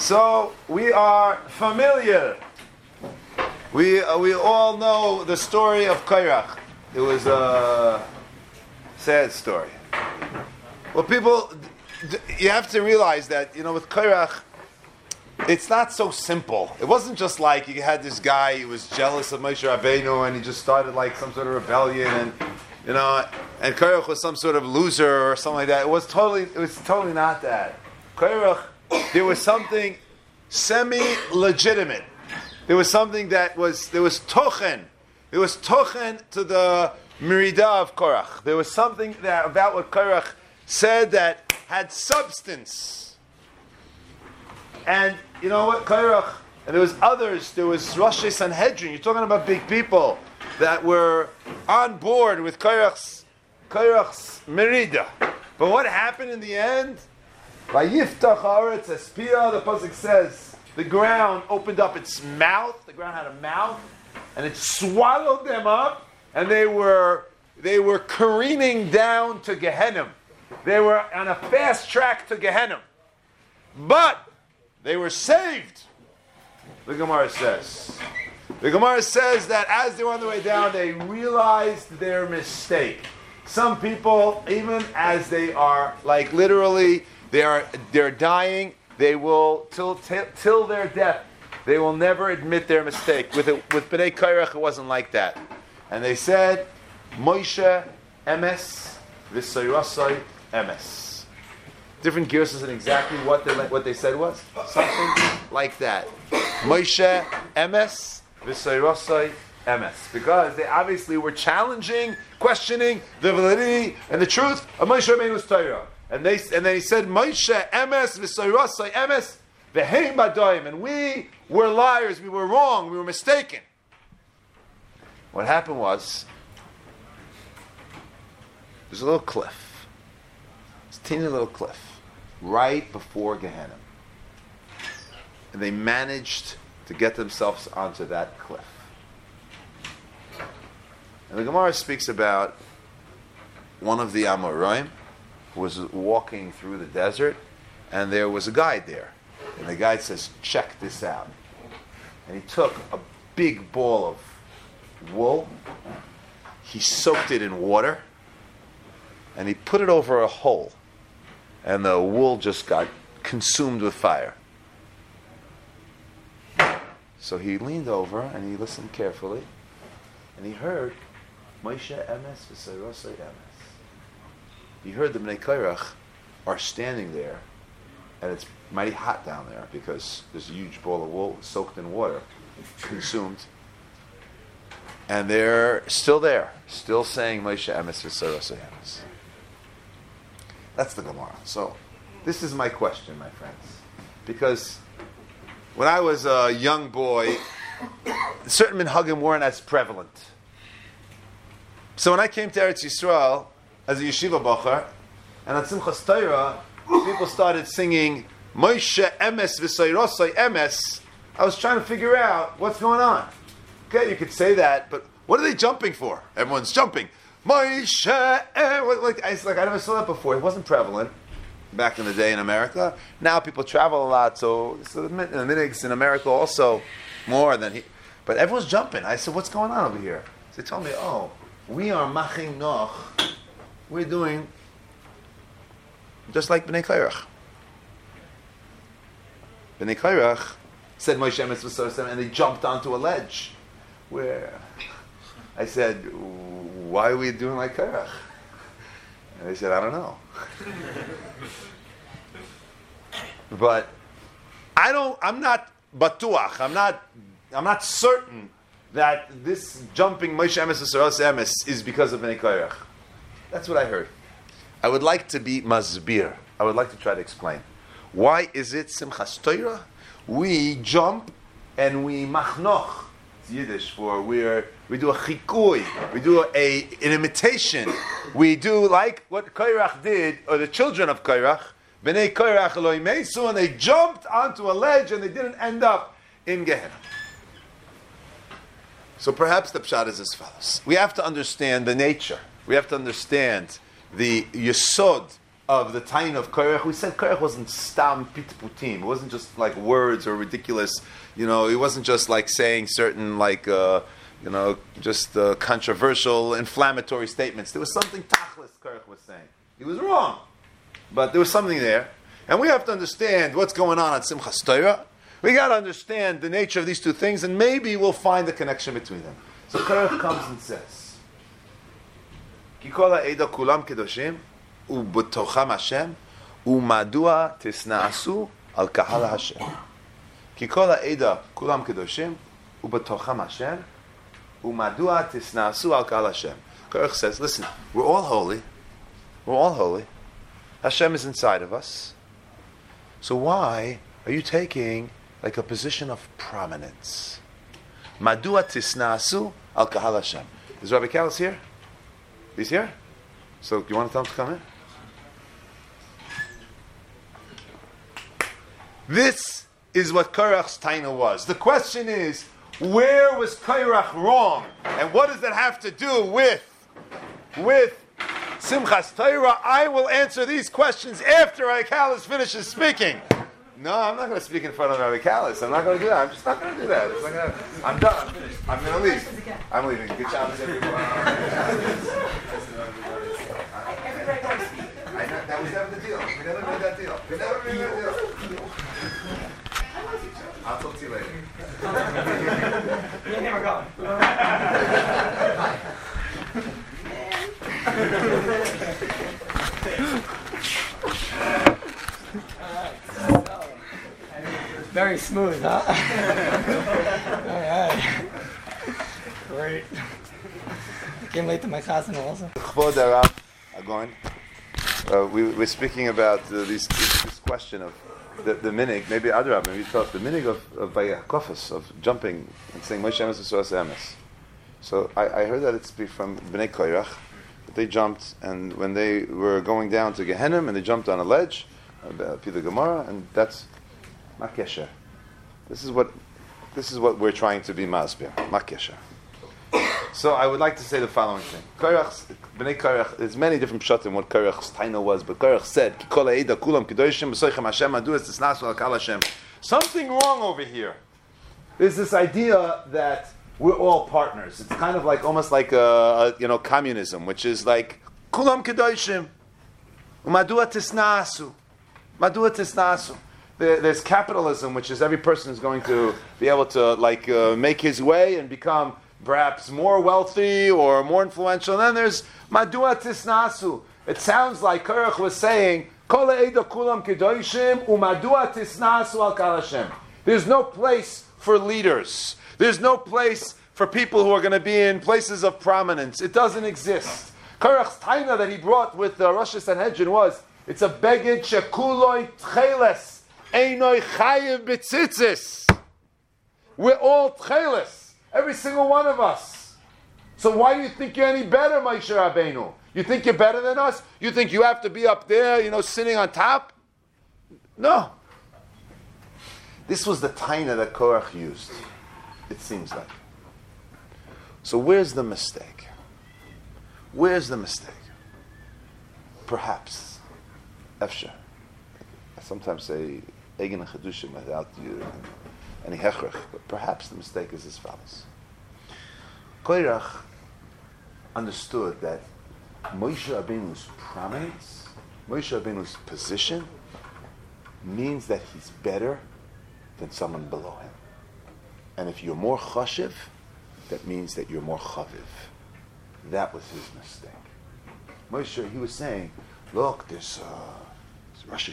So we are familiar. We all know the story of Kairach. It was a sad story. Well, people, you have to realize that, with Kairach, it's not so simple. It wasn't just like you had this guy who was jealous of Moshe Rabbeinu and he just started like some sort of rebellion and Kairach was some sort of loser or something like that. It was totally not that. Kairach, there was something semi-legitimate. There was something there was tochen. There was tochen to the Merida of Korach. There was something about what Korach said that had substance. And you know what, Korach, and there was others, there was Rosh Sanhedrin, you're talking about big people that were on board with Korach's Merida. But what happened in the end? Vayiftach haaretz espia, the pasuk says, the ground opened up its mouth. The ground had a mouth, and it swallowed them up, and they were careening down to Gehenna. They were on a fast track to Gehenna, but they were saved. The Gemara says. The Gemara says that as they were on the way down, they realized their mistake. Some people, even as they are like literally, they're dying. They will till their death. They will never admit their mistake. With Bnei Kairach, it wasn't like that. And they said, Moshe emes v'sayrasai emes. Different gears and exactly what they said was something like that. Moshe emes v'sayrasai emes, because they obviously were challenging, questioning the validity and the truth of Moshe Rabbeinu's Torah. And then he said, Moshe emes v'sayrasai emes v'heim badoim, and we were liars, we were wrong, we were mistaken. What happened was, there's a little cliff. It's a teeny little cliff right before Gehenna. And they managed to get themselves onto that cliff. And the Gemara speaks about one of the Amoraim who was walking through the desert, and there was a guide there. And the guide says, check this out. And he took a big ball of wool, he soaked it in water, and he put it over a hole. And the wool just got consumed with fire. So he leaned over and he listened carefully, and he heard, Moshe emes v'sayrasai emes. He heard the Bnei Kairach are standing there, and it's mighty hot down there because there's a huge ball of wool soaked in water, consumed. And they're still there, still saying Moshe emes v'sayrasai emes. That's the Gemara. So, this is my question, my friends. Because when I was a young boy, certain minhagim weren't as prevalent. So when I came to Eretz Yisrael as a yeshiva bacher, and at Simchas Torah, people started singing Moshe emes v'sayrasai emes, I was trying to figure out what's going on. Okay, you could say that, but what are they jumping for? Everyone's jumping. Moshe, I never saw that before. It wasn't prevalent back in the day in America. Now people travel a lot, so the minhag's in America also more than but everyone's jumping. I said, what's going on over here? So they told me, we are maching noch. We're doing just like Bnei Kairach. Bnei Kairach said Moshe emes v'sayrasai, and they jumped onto a ledge. Where I said, why are we doing like Kairach? And they said, I don't know. But I'm not batuach. I'm not certain that this jumping Moshe emes v'sayrasai emes is because of Bnei Kairach. That's what I heard. I would like to be masbir. I would like to try to explain. Why is it Simchas Torah? We jump and we machnoch. It's Yiddish for we do a chikui. We do an imitation. We do like what Kairach did, or the children of Kairach. Bnei Kairach lo yimesu, and they jumped onto a ledge and they didn't end up in Gehenna. So perhaps the pshat is as follows. We have to understand the nature. We have to understand the yesod of the Tain of Korach, we said Korach wasn't stam pitputim. It wasn't just like words or ridiculous, it wasn't just like saying certain just controversial, inflammatory statements. There was something tachlis Korach was saying. He was wrong, but there was something there. And we have to understand what's going on at Simchas Torah. We got to understand the nature of these two things, and maybe we'll find the connection between them. So Korach comes and says, Ki kol ha'eda kulam kedoshim, u'b'tocham Hashem, u'madua tisna'asu al kahal Hashem. Ki kol ha'eda kulam kedoshim, u'b'tocham Hashem, u'madua tisna'asu al kahal Hashem. Korach says, listen, we're all holy. We're all holy. Hashem is inside of us. So why are you taking like a position of prominence? Madua tisna'asu al kahal Hashem. Is Rabbi Kalas here? He's here? So you want to tell him to come in? This is what Korach's taina was. The question is, where was Korach wrong? And what does that have to do with Simchas Torah? I will answer these questions after Rabbi Kalas finishes speaking. No, I'm not going to speak in front of Rabbi Kalas. I'm not going to do that. I'm just not going to do that. I'm done. I'm finished. I'm going to leave. I'm leaving. Good job, everyone. That was never the deal. We never made that deal. I'll talk to you later. You're never going. Very smooth, huh? All right. Great. Came late to my chasana also. Chvod Arav Agon. We're speaking about this question of the minig. Maybe Adrab, maybe you tell us the minig of Vayakofis, of jumping and saying Moshe Emes V'Suras Emes. So I heard that it's from Bnei Korach that they jumped, and when they were going down to Gehenna, and they jumped on a ledge, Pila Gemara, and that's Makesha. This is what we're trying to be masbir. Makesha. So I would like to say the following thing. Bnei Korach, there's many different pshat in what Korach's taina was, but Korach said, Ki kol ha'eda kulam kedoshim b'soichem Hashem adu es tisnasu al kal Hashem. Something wrong over here. There's this idea that we're all partners. It's kind of like almost like communism, which is like kulam kedoshim, u'madua tisnasu, madua tisnasu. There's capitalism, which is every person is going to be able to make his way and become perhaps more wealthy or more influential. And then there's madua tisnasu. It sounds like Korach was saying, Kol ha'eda kulam kedoshim u'madua tisnasu al kal Hashem. There's no place for leaders. There's no place for people who are going to be in places of prominence. It doesn't exist. Korach's taina that he brought with the Rosh Sanhedrin was, it's a beged shekuloi tcheles. Einoi chayev b'tzitzis. We're all tcheles. Every single one of us. So why do you think you're any better, Moshe Rabbeinu? You think you're better than us? You think you have to be up there, sitting on top? No. This was the taina that Korach used, it seems like. So where's the mistake? Where's the mistake? Perhaps. Efsher. I sometimes say, Egen Chedushim without any hechrich, but perhaps the mistake is as follows. Korach understood that Moshe Rabbeinu's prominence, Moshe Rabbeinu's position, means that he's better than someone below him. And if you're more chashiv, that means that you're more chaviv. That was his mistake. Moshe, he was saying, look, there's Rosh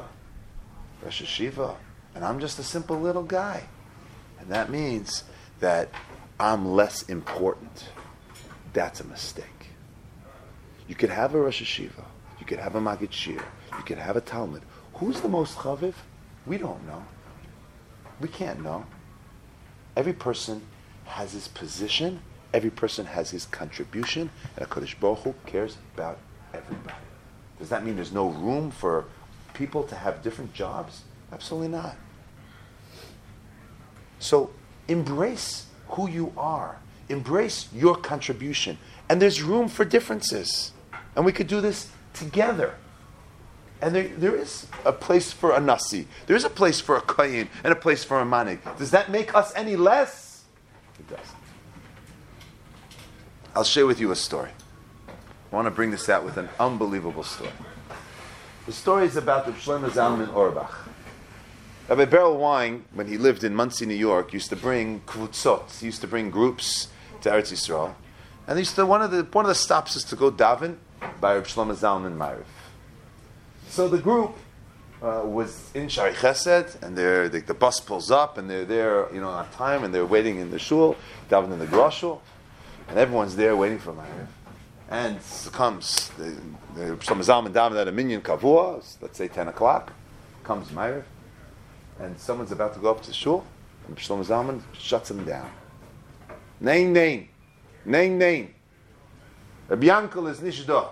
Hashiva, and I'm just a simple little guy. And that means that I'm less important. That's a mistake. You could have a Rosh Hashiva, you could have a Magid Shir, you could have a Talmud. Who's the most chaviv? We don't know. We can't know. Every person has his position, every person has his contribution, and HaKadosh Baruch Hu cares about everybody. Does that mean there's no room for people to have different jobs? Absolutely not. So embrace who you are. Embrace your contribution. And there's room for differences. And we could do this together. And there is a place for a nasi. There is a place for a kohen and a place for a manik. Does that make us any less? It doesn't. I'll share with you a story. I want to bring this out with an unbelievable story. The story is about the Shlomo Zalman Auerbach. Rabbi Beryl Wein, when he lived in Monsey, New York, used to bring kvutzot. He used to bring groups to Eretz Yisrael. And one of the stops is to go daven by Rabbi Shlomo Zalman Ma'ariv. So the group was in Shari Chesed, and the bus pulls up, and they're there, on time, and they're waiting in the shul, davening in the Grosh shul, and everyone's there waiting for Ma'ariv. And comes the Shlomo Zalman daven at a minyan kavua, let's say 10 o'clock, comes Ma'ariv, and someone's about to go up to the shul, and Shlomo Zalman shuts him down. Nein. Rabbi Yankel is nishdo.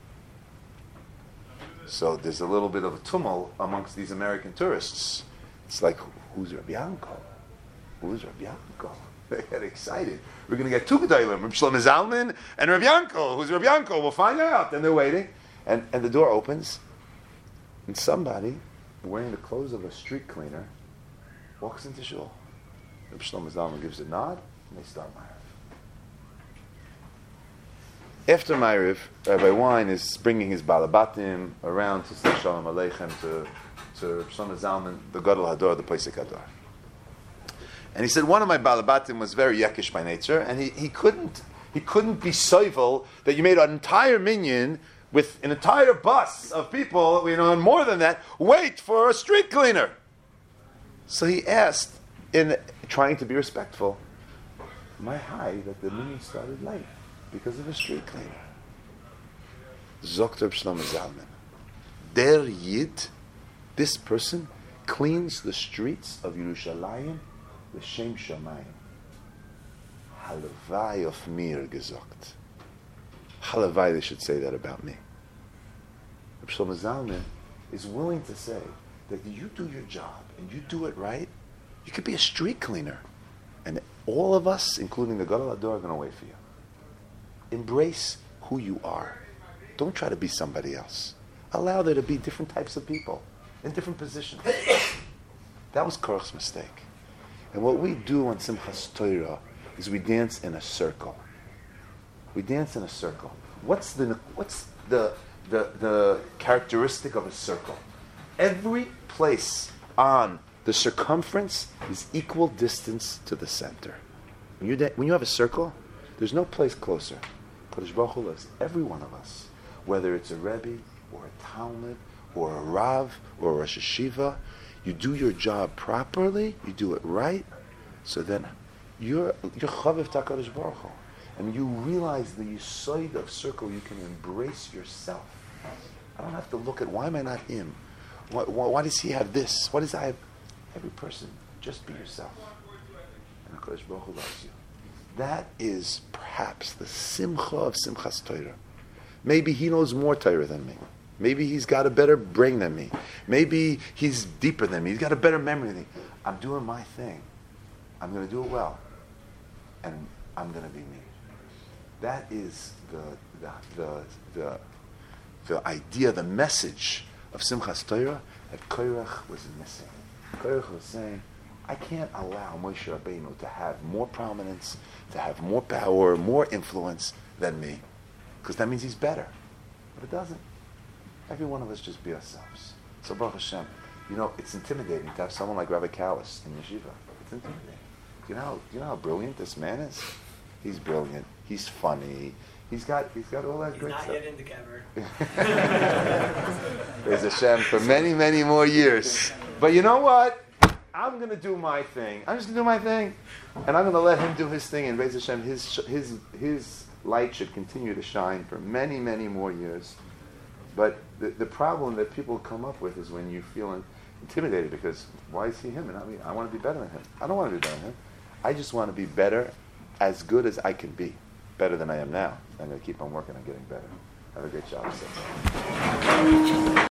So there's a little bit of a tumult amongst these American tourists. It's like, who's Rabbi Yankel? Who's Rabbi Yankel? They get excited. We're going to get two gedolim, Rabbi Shlomo Zalman and Rabbi Yankel. Who's Rabbi Yankel? We'll find out. And they're waiting. And the door opens, and somebody wearing the clothes of a street cleaner walks into shul. Rabbi Shlomo Zalman gives a nod, and they start Ma'ariv. After Ma'ariv, Rabbi Wein is bringing his balabatim around to say Shalom Aleichem to Shlomo Zalman, the Gadol Hador, the Posek Hador. And he said one of my balabatim was very yekish by nature, and he couldn't be soivel that you made an entire minyan with an entire bus of people, and more than that, wait for a street cleaner. So he asked, in trying to be respectful, my high that the minyan started late because of a street cleaner. Zokt Reb Shlomo Zalman. Der Yid, this person, cleans the streets of Yerushalayim l'shem shamayim. Halavai of mir gezokt. Halavai, they should say that about me. Reb Shlomo Zalman is willing to say that you do your job and you do it right, you could be a street cleaner. And all of us, including the Gadol Hador, are going to wait for you. Embrace who you are. Don't try to be somebody else. Allow there to be different types of people in different positions. That was Korach's mistake. And what we do on Simchas Torah is we dance in a circle. We dance in a circle. What's the characteristic of a circle? Every place on the circumference is equal distance to the center. When you have a circle, there's no place closer. Kodesh Baruch Hu loves every one of us, whether it's a Rebbe or a Talmud or a Rav or a Rosh Hashiva. You do your job properly, you do it right, so then you're Chaviv TaKadosh Baruch Hu. And you realize the Yesod of circle, you can embrace yourself. I don't have to look at, why am I not him? Why does he have this? Why does I have? Every person, just be yourself. And HaKadosh Baruch Hu loves you. That is perhaps the simcha of Simchas Torah. Maybe he knows more Torah than me. Maybe he's got a better brain than me. Maybe he's deeper than me. He's got a better memory than me. I'm doing my thing. I'm going to do it well. And I'm going to be me. That is the idea, the message of Simchas Torah that Korach was missing. Korach was saying, I can't allow Moshe Rabbeinu to have more prominence, to have more power, more influence than me. Because that means he's better. But it doesn't. Every one of us just be ourselves. So Baruch Hashem, it's intimidating to have someone like Rabbi Kalas in Yeshiva. It's intimidating. You know how brilliant this man is? He's brilliant. He's funny. He's got all that great stuff. He's not yet into Kever. Praise Hashem for many, many more years. But you know what? I'm going to do my thing. I'm just going to do my thing. And I'm going to let him do his thing. And Praise Hashem, his light should continue to shine for many, many more years. But the problem that people come up with is when you feel intimidated because why is he him and not me? I want to be better than him. I don't want to be better than him. I just want to be better, as good as I can be. Better than I am now. I'm going to keep on working on getting better. Have a great job.